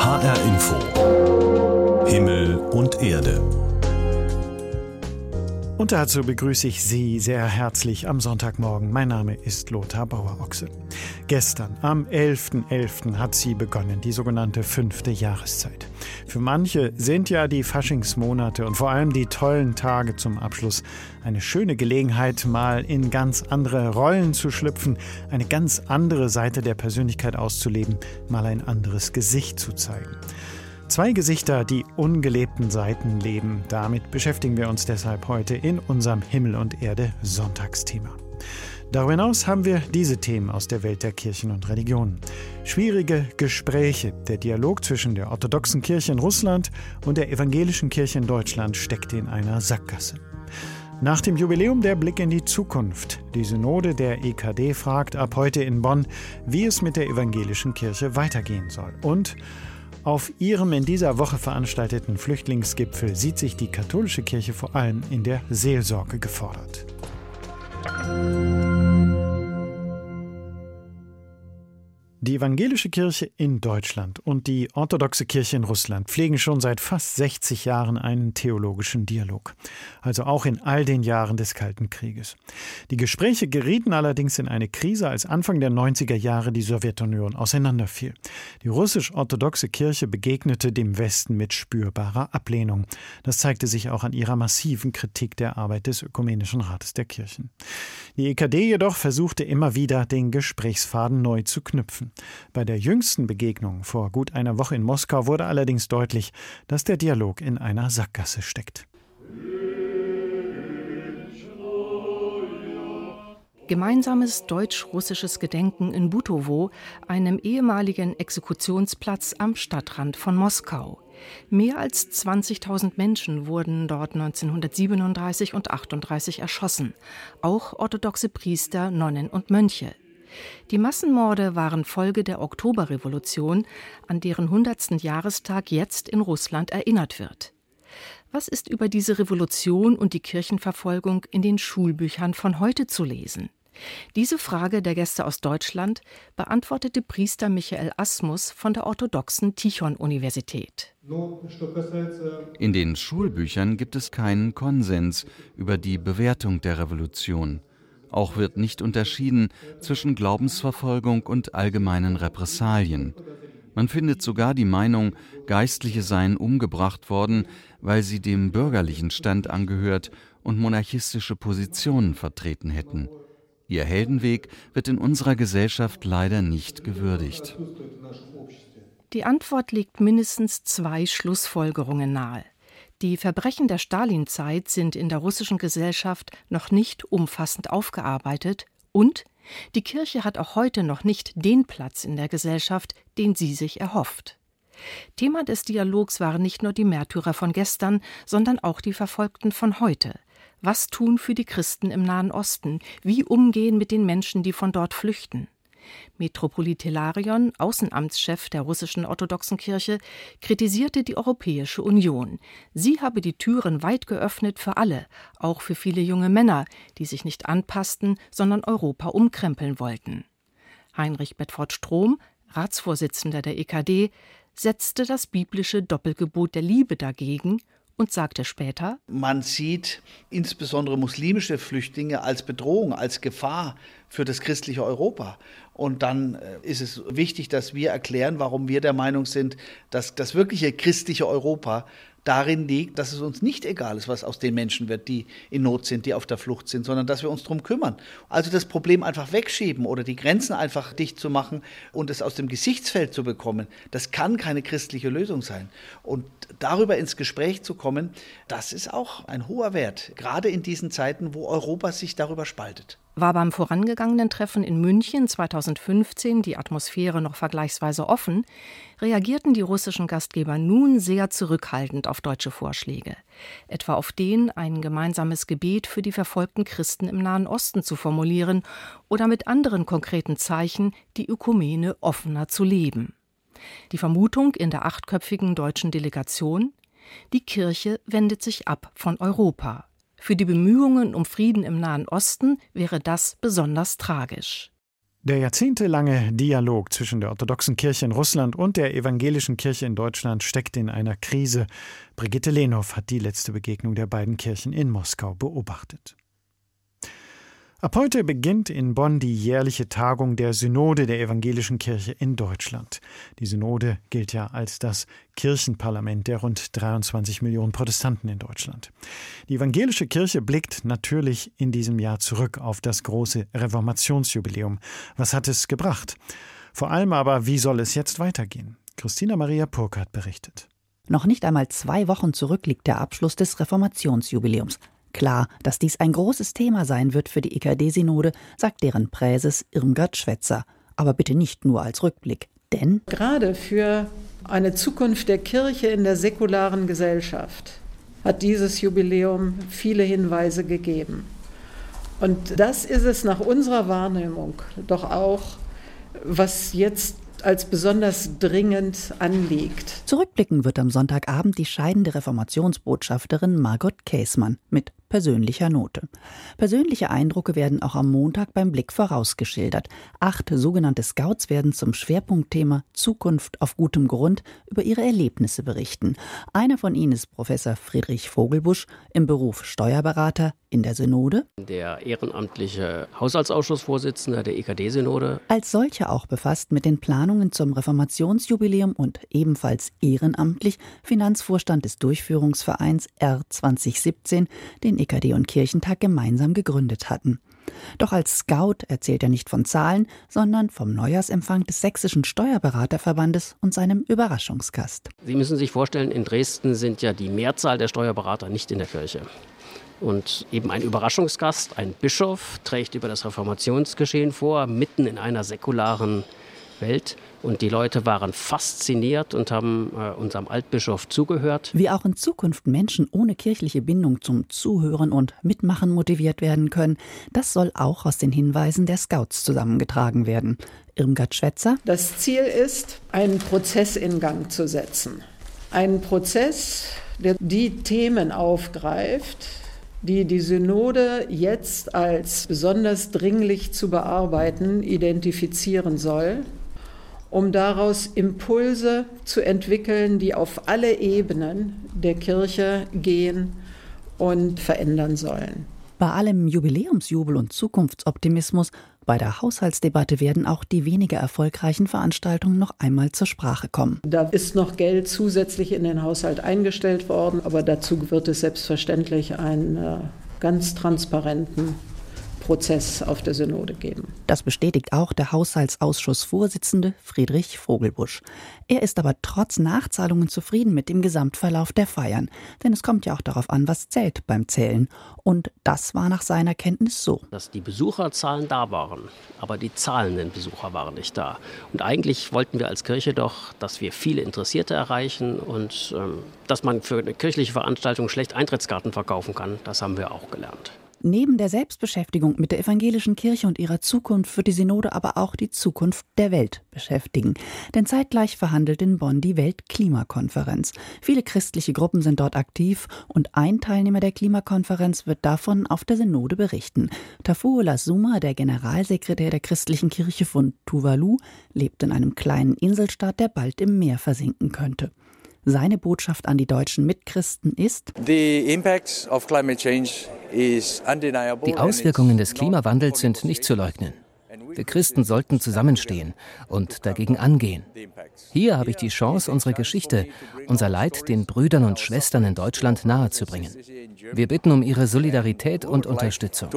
HR Info. Himmel und Erde. Und dazu begrüße ich Sie sehr herzlich am Sonntagmorgen. Mein Name ist Lothar Bauer-Ochse. Gestern, am 11.11. hat sie begonnen, die sogenannte 5. Jahreszeit. Für manche sind ja die Faschingsmonate und vor allem die tollen Tage zum Abschluss eine schöne Gelegenheit, mal in ganz andere Rollen zu schlüpfen, eine ganz andere Seite der Persönlichkeit auszuleben, mal ein anderes Gesicht zu zeigen. Zwei Gesichter, die ungelebten Seiten leben. Damit beschäftigen wir uns deshalb heute in unserem Himmel und Erde Sonntagsthema. Darüber hinaus haben wir diese Themen aus der Welt der Kirchen und Religionen. Schwierige Gespräche. Der Dialog zwischen der orthodoxen Kirche in Russland und der evangelischen Kirche in Deutschland steckt in einer Sackgasse. Nach dem Jubiläum der Blick in die Zukunft. Die Synode der EKD fragt ab heute in Bonn, wie es mit der evangelischen Kirche weitergehen soll. Und auf ihrem in dieser Woche veranstalteten Flüchtlingsgipfel sieht sich die katholische Kirche vor allem in der Seelsorge gefordert. Die evangelische Kirche in Deutschland und die orthodoxe Kirche in Russland pflegen schon seit fast 60 Jahren einen theologischen Dialog. Also auch in all den Jahren des Kalten Krieges. Die Gespräche gerieten allerdings in eine Krise, als Anfang der 90er Jahre die Sowjetunion auseinanderfiel. Die russisch-orthodoxe Kirche begegnete dem Westen mit spürbarer Ablehnung. Das zeigte sich auch an ihrer massiven Kritik der Arbeit des Ökumenischen Rates der Kirchen. Die EKD jedoch versuchte immer wieder, den Gesprächsfaden neu zu knüpfen. Bei der jüngsten Begegnung vor gut einer Woche in Moskau wurde allerdings deutlich, dass der Dialog in einer Sackgasse steckt. Gemeinsames deutsch-russisches Gedenken in Butowo, einem ehemaligen Exekutionsplatz am Stadtrand von Moskau. Mehr als 20.000 Menschen wurden dort 1937 und 1938 erschossen, auch orthodoxe Priester, Nonnen und Mönche. Die Massenmorde waren Folge der Oktoberrevolution, an deren 100. Jahrestag jetzt in Russland erinnert wird. Was ist über diese Revolution und die Kirchenverfolgung in den Schulbüchern von heute zu lesen? Diese Frage der Gäste aus Deutschland beantwortete Priester Michael Asmus von der orthodoxen Tichon-Universität. In den Schulbüchern gibt es keinen Konsens über die Bewertung der Revolution. Auch wird nicht unterschieden zwischen Glaubensverfolgung und allgemeinen Repressalien. Man findet sogar die Meinung, Geistliche seien umgebracht worden, weil sie dem bürgerlichen Stand angehört und monarchistische Positionen vertreten hätten. Ihr Heldenweg wird in unserer Gesellschaft leider nicht gewürdigt. Die Antwort legt mindestens zwei Schlussfolgerungen nahe. Die Verbrechen der Stalinzeit sind in der russischen Gesellschaft noch nicht umfassend aufgearbeitet und die Kirche hat auch heute noch nicht den Platz in der Gesellschaft, den sie sich erhofft. Thema des Dialogs waren nicht nur die Märtyrer von gestern, sondern auch die Verfolgten von heute. Was tun für die Christen im Nahen Osten? Wie umgehen mit den Menschen, die von dort flüchten? Metropolit Hilarion, Außenamtschef der russischen orthodoxen Kirche, kritisierte die Europäische Union. Sie habe die Türen weit geöffnet für alle, auch für viele junge Männer, die sich nicht anpassten, sondern Europa umkrempeln wollten. Heinrich Bedford-Strom, Ratsvorsitzender der EKD, setzte das biblische Doppelgebot der Liebe dagegen und sagte später: Man sieht insbesondere muslimische Flüchtlinge als Bedrohung, als Gefahr für das christliche Europa. Und dann ist es wichtig, dass wir erklären, warum wir der Meinung sind, dass das wirkliche christliche Europa darin liegt, dass es uns nicht egal ist, was aus den Menschen wird, die in Not sind, die auf der Flucht sind, sondern dass wir uns darum kümmern. Also das Problem einfach wegschieben oder die Grenzen einfach dicht zu machen und es aus dem Gesichtsfeld zu bekommen, das kann keine christliche Lösung sein. Und darüber ins Gespräch zu kommen, das ist auch ein hoher Wert, gerade in diesen Zeiten, wo Europa sich darüber spaltet. War beim vorangegangenen Treffen in München 2015 die Atmosphäre noch vergleichsweise offen, reagierten die russischen Gastgeber nun sehr zurückhaltend auf deutsche Vorschläge. Etwa auf den, ein gemeinsames Gebet für die verfolgten Christen im Nahen Osten zu formulieren oder mit anderen konkreten Zeichen die Ökumene offener zu leben. Die Vermutung in der 8-köpfigen deutschen Delegation: die Kirche wendet sich ab von Europa. Für die Bemühungen um Frieden im Nahen Osten wäre das besonders tragisch. Der jahrzehntelange Dialog zwischen der orthodoxen Kirche in Russland und der evangelischen Kirche in Deutschland steckt in einer Krise. Brigitte Lenhoff hat die letzte Begegnung der beiden Kirchen in Moskau beobachtet. Ab heute beginnt in Bonn die jährliche Tagung der Synode der evangelischen Kirche in Deutschland. Die Synode gilt ja als das Kirchenparlament der rund 23 Millionen Protestanten in Deutschland. Die evangelische Kirche blickt natürlich in diesem Jahr zurück auf das große Reformationsjubiläum. Was hat es gebracht? Vor allem aber, wie soll es jetzt weitergehen? Christina Maria Purkert berichtet. Noch nicht einmal 2 Wochen zurück liegt der Abschluss des Reformationsjubiläums. Klar, dass dies ein großes Thema sein wird für die EKD-Synode, sagt deren Präses Irmgard Schwetzer. Aber bitte nicht nur als Rückblick, denn gerade für eine Zukunft der Kirche in der säkularen Gesellschaft hat dieses Jubiläum viele Hinweise gegeben. Und das ist es nach unserer Wahrnehmung doch auch, was jetzt als besonders dringend anliegt. Zurückblicken wird am Sonntagabend die scheidende Reformationsbotschafterin Margot Käßmann mit persönlicher Note. Persönliche Eindrücke werden auch am Montag beim Blick vorausgeschildert. 8 sogenannte Scouts werden zum Schwerpunktthema Zukunft auf gutem Grund über ihre Erlebnisse berichten. Einer von ihnen ist Professor Friedrich Vogelbusch, im Beruf Steuerberater in der Synode. Der ehrenamtliche Haushaltsausschussvorsitzende der EKD-Synode. Als solcher auch befasst mit den Planungen zum Reformationsjubiläum und ebenfalls ehrenamtlich Finanzvorstand des Durchführungsvereins R 2017, den EKD und Kirchentag gemeinsam gegründet hatten. Doch als Scout erzählt er nicht von Zahlen, sondern vom Neujahrsempfang des Sächsischen Steuerberaterverbandes und seinem Überraschungsgast. Sie müssen sich vorstellen, in Dresden sind ja die Mehrzahl der Steuerberater nicht in der Kirche. Und eben ein Überraschungsgast, ein Bischof, trägt über das Reformationsgeschehen vor, mitten in einer säkularen Welt. Und die Leute waren fasziniert und haben unserem Altbischof zugehört. Wie auch in Zukunft Menschen ohne kirchliche Bindung zum Zuhören und Mitmachen motiviert werden können, das soll auch aus den Hinweisen der Scouts zusammengetragen werden. Irmgard Schwetzer. Das Ziel ist, einen Prozess in Gang zu setzen. Einen Prozess, der die Themen aufgreift, die die Synode jetzt als besonders dringlich zu bearbeiten identifizieren soll, um daraus Impulse zu entwickeln, die auf alle Ebenen der Kirche gehen und verändern sollen. Bei allem Jubiläumsjubel und Zukunftsoptimismus, bei der Haushaltsdebatte werden auch die weniger erfolgreichen Veranstaltungen noch einmal zur Sprache kommen. Da ist noch Geld zusätzlich in den Haushalt eingestellt worden, aber dazu wird es selbstverständlich einen ganz transparenten Prozess auf der Synode geben. Das bestätigt auch der Haushaltsausschussvorsitzende Friedrich Vogelbusch. Er ist aber trotz Nachzahlungen zufrieden mit dem Gesamtverlauf der Feiern. Denn es kommt ja auch darauf an, was zählt beim Zählen. Und das war nach seiner Kenntnis so. Dass die Besucherzahlen da waren, aber die zahlenden Besucher waren nicht da. Und eigentlich wollten wir als Kirche doch, dass wir viele Interessierte erreichen und dass man für eine kirchliche Veranstaltung schlecht Eintrittskarten verkaufen kann, das haben wir auch gelernt. Neben der Selbstbeschäftigung mit der evangelischen Kirche und ihrer Zukunft wird die Synode aber auch die Zukunft der Welt beschäftigen. Denn zeitgleich verhandelt in Bonn die Weltklimakonferenz. Viele christliche Gruppen sind dort aktiv und ein Teilnehmer der Klimakonferenz wird davon auf der Synode berichten. Tafuola Suma, der Generalsekretär der christlichen Kirche von Tuvalu, lebt in einem kleinen Inselstaat, der bald im Meer versinken könnte. Seine Botschaft an die deutschen Mitchristen ist: Die Auswirkungen des Klimawandels sind nicht zu leugnen. Wir Christen sollten zusammenstehen und dagegen angehen. Hier habe ich die Chance, unsere Geschichte, unser Leid den Brüdern und Schwestern in Deutschland nahezubringen. Wir bitten um ihre Solidarität und Unterstützung.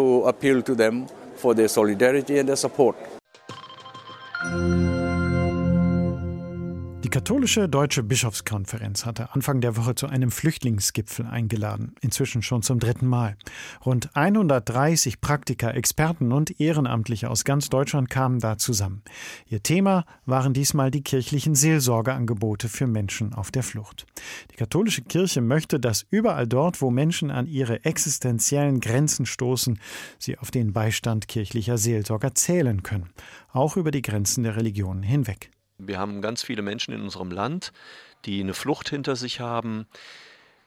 Die katholische Deutsche Bischofskonferenz hatte Anfang der Woche zu einem Flüchtlingsgipfel eingeladen, inzwischen schon zum 3. Mal. Rund 130 Praktiker, Experten und Ehrenamtliche aus ganz Deutschland kamen da zusammen. Ihr Thema waren diesmal die kirchlichen Seelsorgeangebote für Menschen auf der Flucht. Die katholische Kirche möchte, dass überall dort, wo Menschen an ihre existenziellen Grenzen stoßen, sie auf den Beistand kirchlicher Seelsorger zählen können, auch über die Grenzen der Religionen hinweg. Wir haben ganz viele Menschen in unserem Land, die eine Flucht hinter sich haben,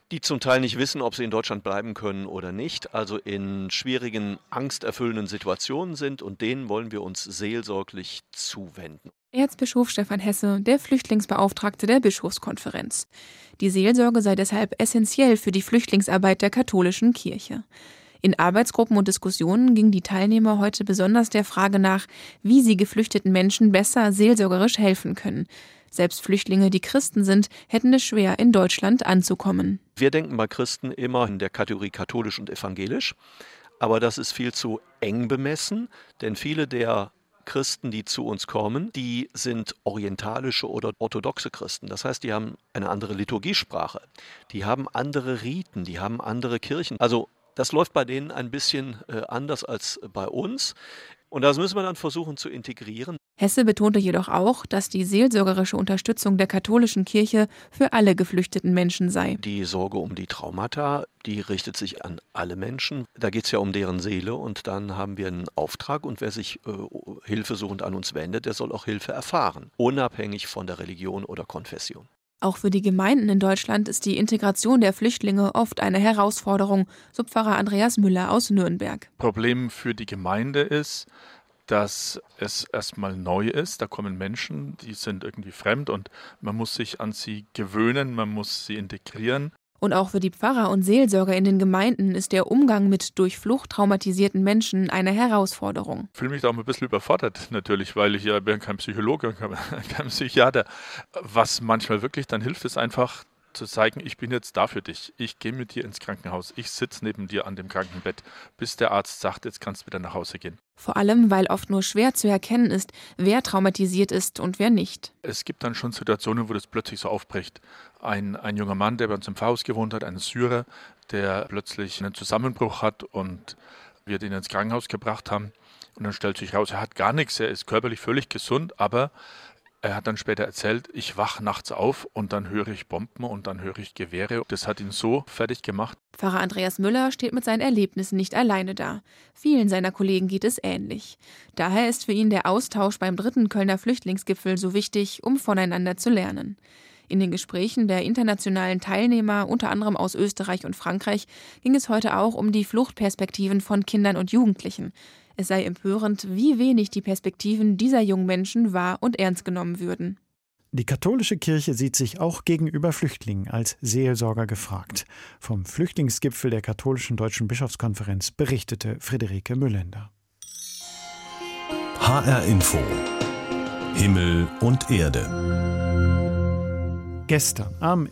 die zum Teil nicht wissen, ob sie in Deutschland bleiben können oder nicht, also in schwierigen, angsterfüllenden Situationen sind, und denen wollen wir uns seelsorglich zuwenden. Erzbischof Stefan Hesse, der Flüchtlingsbeauftragte der Bischofskonferenz. Die Seelsorge sei deshalb essentiell für die Flüchtlingsarbeit der katholischen Kirche. In Arbeitsgruppen und Diskussionen gingen die Teilnehmer heute besonders der Frage nach, wie sie geflüchteten Menschen besser seelsorgerisch helfen können. Selbst Flüchtlinge, die Christen sind, hätten es schwer, in Deutschland anzukommen. Wir denken bei Christen immer in der Kategorie katholisch und evangelisch, aber das ist viel zu eng bemessen, denn viele der Christen, die zu uns kommen, die sind orientalische oder orthodoxe Christen. Das heißt, die haben eine andere Liturgiesprache, die haben andere Riten, die haben andere Kirchen. Also das läuft bei denen ein bisschen anders als bei uns. Und das müssen wir dann versuchen zu integrieren. Hesse betonte jedoch auch, dass die seelsorgerische Unterstützung der katholischen Kirche für alle geflüchteten Menschen sei. Die Sorge um die Traumata, die richtet sich an alle Menschen. Da geht es ja um deren Seele, und dann haben wir einen Auftrag, und wer sich hilfesuchend an uns wendet, der soll auch Hilfe erfahren, unabhängig von der Religion oder Konfession. Auch für die Gemeinden in Deutschland ist die Integration der Flüchtlinge oft eine Herausforderung, so Pfarrer Andreas Müller aus Nürnberg. Problem für die Gemeinde ist, dass es erstmal neu ist. Da kommen Menschen, die sind irgendwie fremd, und man muss sich an sie gewöhnen, man muss sie integrieren. Und auch für die Pfarrer und Seelsorger in den Gemeinden ist der Umgang mit durch Flucht traumatisierten Menschen eine Herausforderung. Ich fühle mich da auch ein bisschen überfordert natürlich, weil ich ja bin kein Psychologe, kein Psychiater. Was manchmal wirklich dann hilft, ist einfach zu zeigen, ich bin jetzt da für dich. Ich gehe mit dir ins Krankenhaus. Ich sitze neben dir an dem Krankenbett, bis der Arzt sagt, jetzt kannst du wieder nach Hause gehen. Vor allem, weil oft nur schwer zu erkennen ist, wer traumatisiert ist und wer nicht. Es gibt dann schon Situationen, wo das plötzlich so aufbricht. Ein junger Mann, der bei uns im Pfarrhaus gewohnt hat, ein Syrer, der plötzlich einen Zusammenbruch hat, und wir den ins Krankenhaus gebracht haben. Und dann stellt sich raus, er hat gar nichts, er ist körperlich völlig gesund, aber er hat dann später erzählt, ich wache nachts auf und dann höre ich Bomben und dann höre ich Gewehre. Das hat ihn so fertig gemacht. Pfarrer Andreas Müller steht mit seinen Erlebnissen nicht alleine da. Vielen seiner Kollegen geht es ähnlich. Daher ist für ihn der Austausch beim 3. Kölner Flüchtlingsgipfel so wichtig, um voneinander zu lernen. In den Gesprächen der internationalen Teilnehmer, unter anderem aus Österreich und Frankreich, ging es heute auch um die Fluchtperspektiven von Kindern und Jugendlichen. Es sei empörend, wie wenig die Perspektiven dieser jungen Menschen wahr und ernst genommen würden. Die katholische Kirche sieht sich auch gegenüber Flüchtlingen als Seelsorger gefragt. Vom Flüchtlingsgipfel der katholischen Deutschen Bischofskonferenz berichtete Friederike Müllender. HR Info. Himmel und Erde. Gestern, am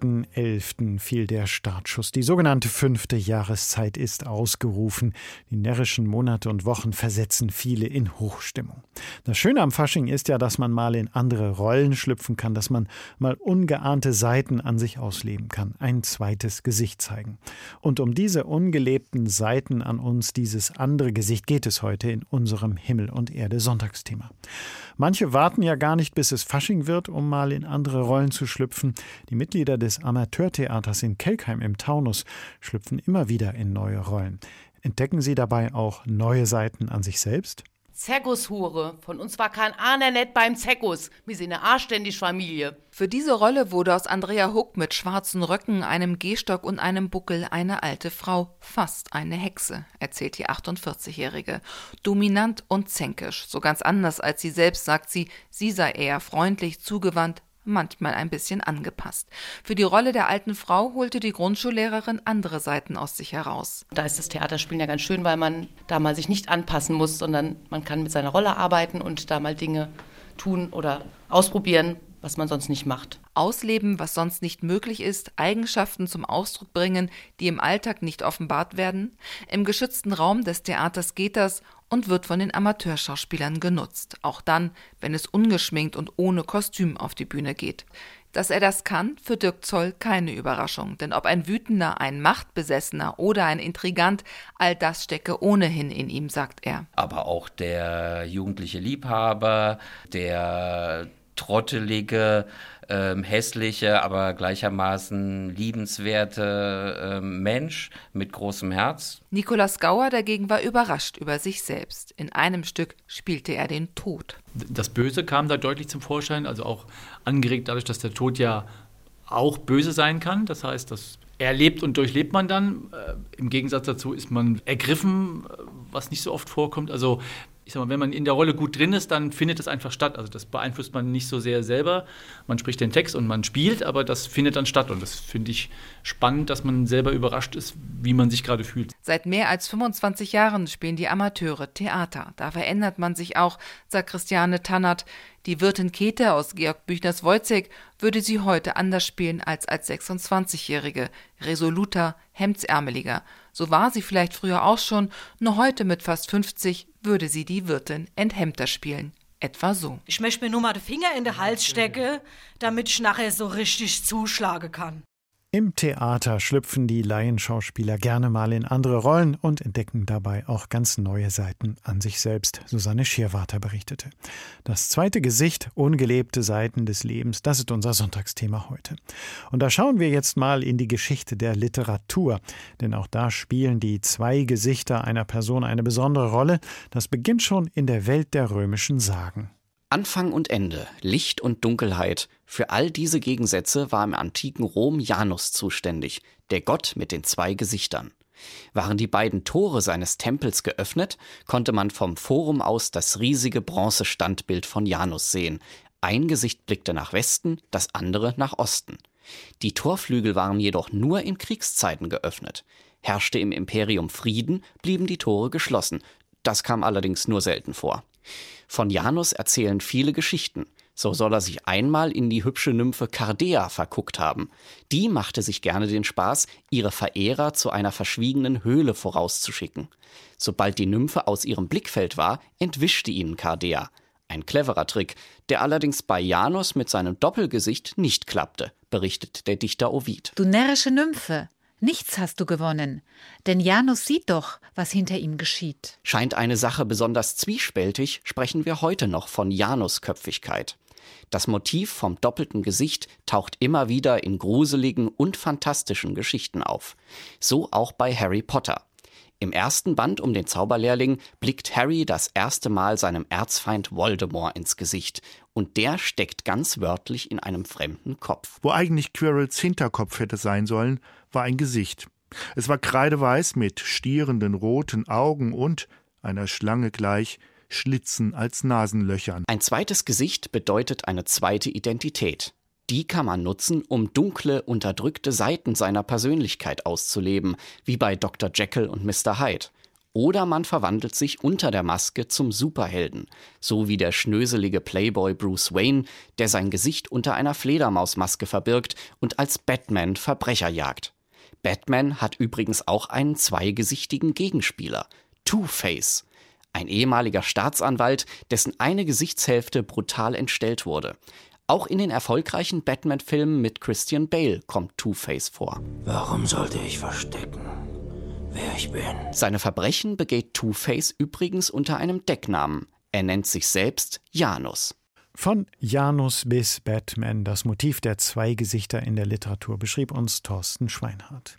11.11. fiel der Startschuss. Die sogenannte 5. Jahreszeit ist ausgerufen. Die närrischen Monate und Wochen versetzen viele in Hochstimmung. Das Schöne am Fasching ist ja, dass man mal in andere Rollen schlüpfen kann, dass man mal ungeahnte Seiten an sich ausleben kann, ein zweites Gesicht zeigen. Und um diese ungelebten Seiten an uns, dieses andere Gesicht, geht es heute in unserem Himmel und Erde Sonntagsthema. Manche warten ja gar nicht, bis es Fasching wird, um mal in andere Rollen zu schlüpfen. Die Mitglieder des Amateurtheaters in Kelkheim im Taunus schlüpfen immer wieder in neue Rollen. Entdecken sie dabei auch neue Seiten an sich selbst? Zirkushure. Von uns war kein Ahner nicht beim Zirkus. Wir sind eine anständige Familie. Für diese Rolle wurde aus Andrea Huck mit schwarzen Röcken, einem Gehstock und einem Buckel eine alte Frau. Fast eine Hexe, erzählt die 48-Jährige. Dominant und zänkisch. So ganz anders als sie selbst, sagt sie. Sie sei eher freundlich, zugewandt, manchmal ein bisschen angepasst. Für die Rolle der alten Frau holte die Grundschullehrerin andere Seiten aus sich heraus. Da ist das Theaterspielen ja ganz schön, weil man da mal sich nicht anpassen muss, sondern man kann mit seiner Rolle arbeiten und da mal Dinge tun oder ausprobieren, was man sonst nicht macht. Ausleben, was sonst nicht möglich ist, Eigenschaften zum Ausdruck bringen, die im Alltag nicht offenbart werden. Im geschützten Raum des Theaters geht das und wird von den Amateurschauspielern genutzt. Auch dann, wenn es ungeschminkt und ohne Kostüm auf die Bühne geht. Dass er das kann, für Dirk Zoll keine Überraschung. Denn ob ein Wütender, ein Machtbesessener oder ein Intrigant, all das stecke ohnehin in ihm, sagt er. Aber auch der jugendliche Liebhaber, der trottelige, hässliche, aber gleichermaßen liebenswerte Mensch mit großem Herz. Nikolaus Gauer dagegen war überrascht über sich selbst. In einem Stück spielte er den Tod. Das Böse kam da deutlich zum Vorschein, also auch angeregt dadurch, dass der Tod ja auch böse sein kann. Das heißt, dass erlebt und durchlebt man dann. Im Gegensatz dazu ist man ergriffen, was nicht so oft vorkommt. Also ich sag mal, wenn man in der Rolle gut drin ist, dann findet es einfach statt. Also das beeinflusst man nicht so sehr selber. Man spricht den Text und man spielt, aber das findet dann statt. Und das finde ich spannend, dass man selber überrascht ist, wie man sich gerade fühlt. Seit mehr als 25 Jahren spielen die Amateure Theater. Da verändert man sich auch, sagt Christiane Tannert. Die Wirtin Käthe aus Georg Büchners Woyzeck würde sie heute anders spielen als 26-Jährige. Resoluter, hemdsärmeliger. So war sie vielleicht früher auch schon, nur heute mit fast 50 würde sie die Wirtin enthemmter spielen. Etwa so. Ich möchte mir nur mal den Finger in den Hals stecken, damit ich nachher so richtig zuschlagen kann. Im Theater schlüpfen die Laienschauspieler gerne mal in andere Rollen und entdecken dabei auch ganz neue Seiten an sich selbst, Susanne Schierwarter berichtete. Das zweite Gesicht, ungelebte Seiten des Lebens, das ist unser Sonntagsthema heute. Und da schauen wir jetzt mal in die Geschichte der Literatur, denn auch da spielen die zwei Gesichter einer Person eine besondere Rolle. Das beginnt schon in der Welt der römischen Sagen. Anfang und Ende, Licht und Dunkelheit, für all diese Gegensätze war im antiken Rom Janus zuständig, der Gott mit den zwei Gesichtern. Waren die beiden Tore seines Tempels geöffnet, konnte man vom Forum aus das riesige Bronzestandbild von Janus sehen. Ein Gesicht blickte nach Westen, das andere nach Osten. Die Torflügel waren jedoch nur in Kriegszeiten geöffnet. Herrschte im Imperium Frieden, blieben die Tore geschlossen. Das kam allerdings nur selten vor. Von Janus erzählen viele Geschichten. So soll er sich einmal in die hübsche Nymphe Cardea verguckt haben. Die machte sich gerne den Spaß, ihre Verehrer zu einer verschwiegenen Höhle vorauszuschicken. Sobald die Nymphe aus ihrem Blickfeld war, entwischte ihnen Cardea. Ein cleverer Trick, der allerdings bei Janus mit seinem Doppelgesicht nicht klappte, berichtet der Dichter Ovid. Du närrische Nymphe! Nichts hast du gewonnen, denn Janus sieht doch, was hinter ihm geschieht. Scheint eine Sache besonders zwiespältig, sprechen wir heute noch von Janusköpfigkeit. Das Motiv vom doppelten Gesicht taucht immer wieder in gruseligen und fantastischen Geschichten auf. So auch bei Harry Potter. Im ersten Band um den Zauberlehrling blickt Harry das erste Mal seinem Erzfeind Voldemort ins Gesicht. Und der steckt ganz wörtlich in einem fremden Kopf. Wo eigentlich Quirrells Hinterkopf hätte sein sollen, war ein Gesicht. Es war kreideweiß mit stierenden roten Augen und, einer Schlange gleich, Schlitzen als Nasenlöchern. Ein zweites Gesicht bedeutet eine zweite Identität. Die kann man nutzen, um dunkle, unterdrückte Seiten seiner Persönlichkeit auszuleben, wie bei Dr. Jekyll und Mr. Hyde. Oder man verwandelt sich unter der Maske zum Superhelden, so wie der schnöselige Playboy Bruce Wayne, der sein Gesicht unter einer Fledermausmaske verbirgt und als Batman Verbrecher jagt. Batman hat übrigens auch einen zweigesichtigen Gegenspieler, Two-Face, ein ehemaliger Staatsanwalt, dessen eine Gesichtshälfte brutal entstellt wurde. Auch in den erfolgreichen Batman-Filmen mit Christian Bale kommt Two-Face vor. Warum sollte ich verstecken, wer ich bin? Seine Verbrechen begeht Two-Face übrigens unter einem Decknamen. Er nennt sich selbst Janus. Von Janus bis Batman, das Motiv der zwei Gesichter in der Literatur, beschrieb uns Thorsten Schweinhardt.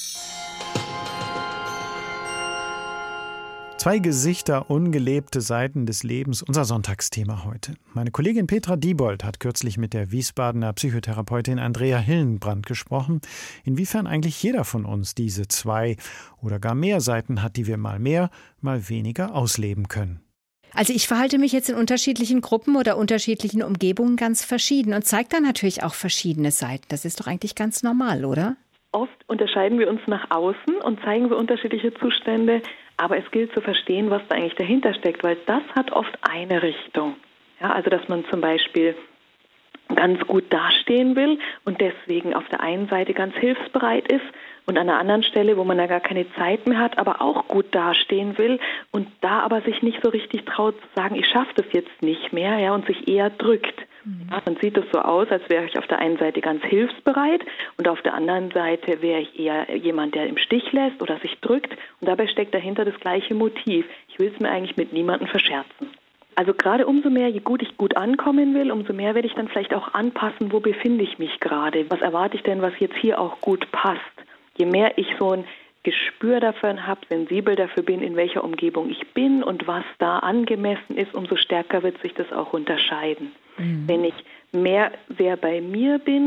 Zwei Gesichter, ungelebte Seiten des Lebens, unser Sonntagsthema heute. Meine Kollegin Petra Diebold hat kürzlich mit der Wiesbadener Psychotherapeutin Andrea Hillenbrand gesprochen, inwiefern eigentlich jeder von uns diese zwei oder gar mehr Seiten hat, die wir mal mehr, mal weniger ausleben können. Also ich verhalte mich jetzt in unterschiedlichen Gruppen oder unterschiedlichen Umgebungen ganz verschieden und zeige dann natürlich auch verschiedene Seiten. Das ist doch eigentlich ganz normal, oder? Oft unterscheiden wir uns nach außen und zeigen wir unterschiedliche Zustände, aber es gilt zu verstehen, was da eigentlich dahinter steckt, weil das hat oft eine Richtung. Ja, also dass man zum Beispiel ganz gut dastehen will und deswegen auf der einen Seite ganz hilfsbereit ist und an einer anderen Stelle, wo man da gar keine Zeit mehr hat, aber auch gut dastehen will und da aber sich nicht so richtig traut zu sagen, ich schaffe das jetzt nicht mehr, ja, und sich eher drückt. Ja, dann sieht es so aus, als wäre ich auf der einen Seite ganz hilfsbereit und auf der anderen Seite wäre ich eher jemand, der im Stich lässt oder sich drückt und dabei steckt dahinter das gleiche Motiv. Ich will es mir eigentlich mit niemandem verscherzen. Also gerade umso mehr, je gut ich gut ankommen will, umso mehr werde ich dann vielleicht auch anpassen, wo befinde ich mich gerade. Was erwarte ich denn, was jetzt hier auch gut passt? Je mehr ich so ein Gespür dafür habe, sensibel dafür bin, in welcher Umgebung ich bin und was da angemessen ist, umso stärker wird sich das auch unterscheiden. Wenn ich mehr sehr bei mir bin,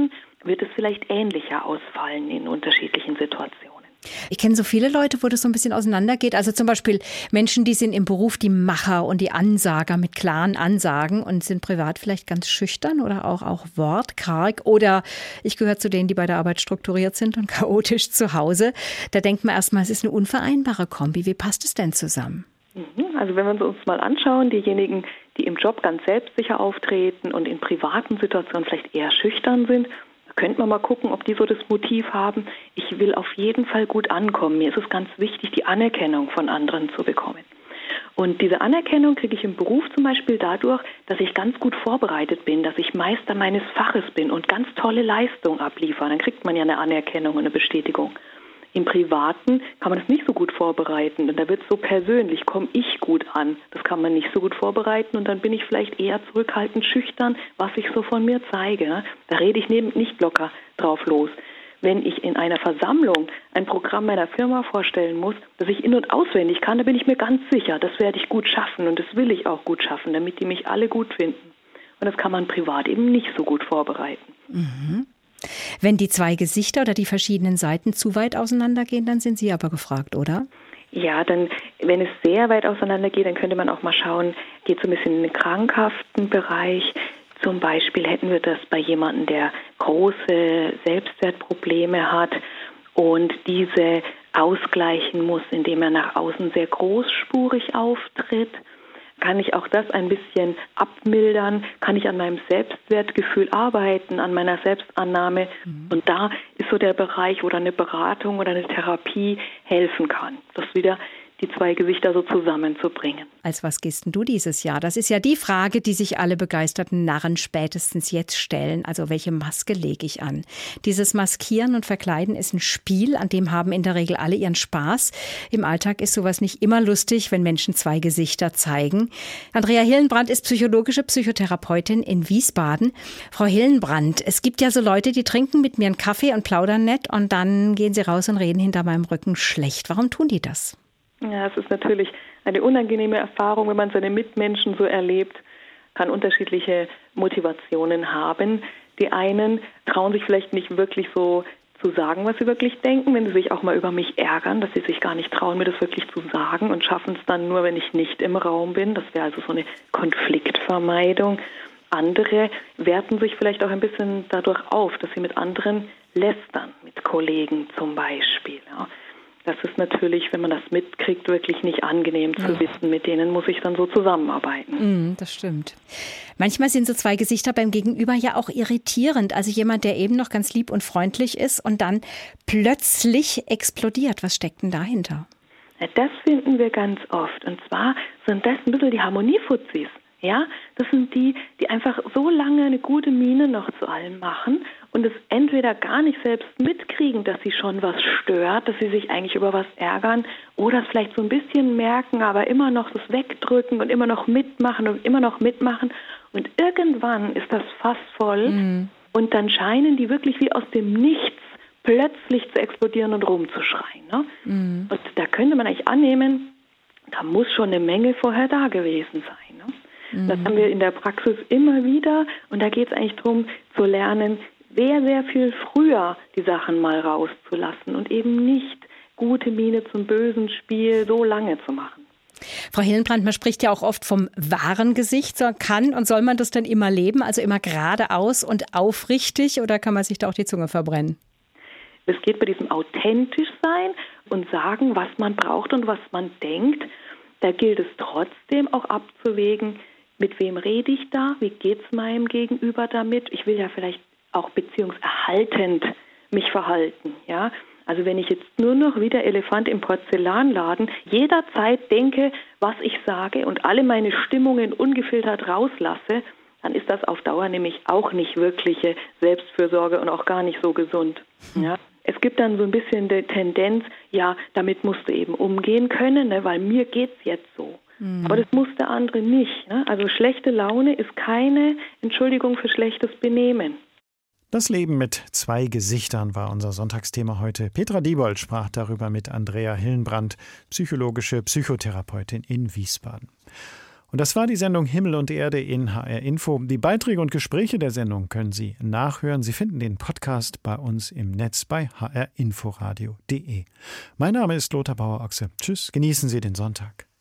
wird es vielleicht ähnlicher ausfallen in unterschiedlichen Situationen. Ich kenne so viele Leute, wo das so ein bisschen auseinandergeht. Also zum Beispiel Menschen, die sind im Beruf die Macher und die Ansager mit klaren Ansagen und sind privat vielleicht ganz schüchtern oder auch wortkarg. Oder ich gehöre zu denen, die bei der Arbeit strukturiert sind und chaotisch zu Hause. Da denkt man erstmal, es ist eine unvereinbare Kombi. Wie passt es denn zusammen? Also wenn wir uns mal anschauen, diejenigen, die im Job ganz selbstsicher auftreten und in privaten Situationen vielleicht eher schüchtern sind, könnte man mal gucken, ob die so das Motiv haben, ich will auf jeden Fall gut ankommen. Mir ist es ganz wichtig, die Anerkennung von anderen zu bekommen. Und diese Anerkennung kriege ich im Beruf zum Beispiel dadurch, dass ich ganz gut vorbereitet bin, dass ich Meister meines Faches bin und ganz tolle Leistung abliefere. Dann kriegt man ja eine Anerkennung und eine Bestätigung. Im Privaten kann man das nicht so gut vorbereiten und da wird es so persönlich, komme ich gut an. Das kann man nicht so gut vorbereiten und dann bin ich vielleicht eher zurückhaltend, schüchtern, was ich so von mir zeige. Da rede ich nicht locker drauf los. Wenn ich in einer Versammlung ein Programm meiner Firma vorstellen muss, das ich in- und auswendig kann, da bin ich mir ganz sicher, das werde ich gut schaffen und das will ich auch gut schaffen, damit die mich alle gut finden. Und das kann man privat eben nicht so gut vorbereiten. Mhm. Wenn die zwei Gesichter oder die verschiedenen Seiten zu weit auseinandergehen, dann sind Sie aber gefragt, oder? Ja, dann, wenn es sehr weit auseinandergeht, dann könnte man auch mal schauen, geht so ein bisschen in den krankhaften Bereich. Zum Beispiel hätten wir das bei jemandem, der große Selbstwertprobleme hat und diese ausgleichen muss, indem er nach außen sehr großspurig auftritt. Kann ich auch das ein bisschen abmildern? Kann ich an meinem Selbstwertgefühl arbeiten, an meiner Selbstannahme? Und da ist so der Bereich, wo dann eine Beratung oder eine Therapie helfen kann, das wieder die zwei Gesichter so zusammenzubringen. Als was gehst denn du dieses Jahr? Das ist ja die Frage, die sich alle begeisterten Narren spätestens jetzt stellen. Also welche Maske lege ich an? Dieses Maskieren und Verkleiden ist ein Spiel, an dem haben in der Regel alle ihren Spaß. Im Alltag ist sowas nicht immer lustig, wenn Menschen zwei Gesichter zeigen. Andrea Hillenbrand ist psychologische Psychotherapeutin in Wiesbaden. Frau Hillenbrand, es gibt ja so Leute, die trinken mit mir einen Kaffee und plaudern nett und dann gehen sie raus und reden hinter meinem Rücken schlecht. Warum tun die das? Ja, es ist natürlich eine unangenehme Erfahrung, wenn man seine Mitmenschen so erlebt, kann unterschiedliche Motivationen haben. Die einen trauen sich vielleicht nicht wirklich so zu sagen, was sie wirklich denken, wenn sie sich auch mal über mich ärgern, dass sie sich gar nicht trauen, mir das wirklich zu sagen und schaffen es dann nur, wenn ich nicht im Raum bin. Das wäre also so eine Konfliktvermeidung. Andere werten sich vielleicht auch ein bisschen dadurch auf, dass sie mit anderen lästern, mit Kollegen zum Beispiel. Ja. Das ist natürlich, wenn man das mitkriegt, wirklich nicht angenehm zu wissen. Mit denen muss ich dann so zusammenarbeiten. Das stimmt. Manchmal sind so zwei Gesichter beim Gegenüber ja auch irritierend. Also jemand, der eben noch ganz lieb und freundlich ist und dann plötzlich explodiert. Was steckt denn dahinter? Ja, das finden wir ganz oft. Und zwar sind das ein bisschen die Harmoniefuzis. Ja, das sind die, die einfach so lange eine gute Miene noch zu allem machen und es entweder gar nicht selbst mitkriegen, dass sie schon was stört, dass sie sich eigentlich über was ärgern oder es vielleicht so ein bisschen merken, aber immer noch das wegdrücken und immer noch mitmachen und immer noch mitmachen und irgendwann ist das Fass voll und dann scheinen die wirklich wie aus dem Nichts plötzlich zu explodieren und rumzuschreien. Ne? Und da könnte man eigentlich annehmen, da muss schon eine Menge vorher da gewesen sein. Ne? Das haben wir in der Praxis immer wieder und da geht es eigentlich darum zu lernen, sehr, sehr viel früher die Sachen mal rauszulassen und eben nicht gute Miene zum bösen Spiel so lange zu machen. Frau Hillenbrand, man spricht ja auch oft vom wahren Gesicht. Kann und soll man das dann immer leben, also immer geradeaus und aufrichtig oder kann man sich da auch die Zunge verbrennen? Es geht bei diesem authentisch sein und sagen, was man braucht und was man denkt. Da gilt es trotzdem auch abzuwägen, mit wem rede ich da? Wie geht es meinem Gegenüber damit? Ich will ja vielleicht auch beziehungserhaltend mich verhalten. Ja? Also wenn ich jetzt nur noch wie der Elefant im Porzellanladen jederzeit denke, was ich sage und alle meine Stimmungen ungefiltert rauslasse, dann ist das auf Dauer nämlich auch nicht wirkliche Selbstfürsorge und auch gar nicht so gesund. Ja? Es gibt dann so ein bisschen die Tendenz, ja, damit musst du eben umgehen können, ne, weil mir geht's jetzt so. Aber das muss der andere nicht. Ne? Also schlechte Laune ist keine Entschuldigung für schlechtes Benehmen. Das Leben mit zwei Gesichtern war unser Sonntagsthema heute. Petra Diebold sprach darüber mit Andrea Hillenbrand, psychologische Psychotherapeutin in Wiesbaden. Und das war die Sendung Himmel und Erde in HR Info. Die Beiträge und Gespräche der Sendung können Sie nachhören. Sie finden den Podcast bei uns im Netz bei hrinforadio.de. Mein Name ist Lothar Bauer-Ochse. Tschüss, genießen Sie den Sonntag.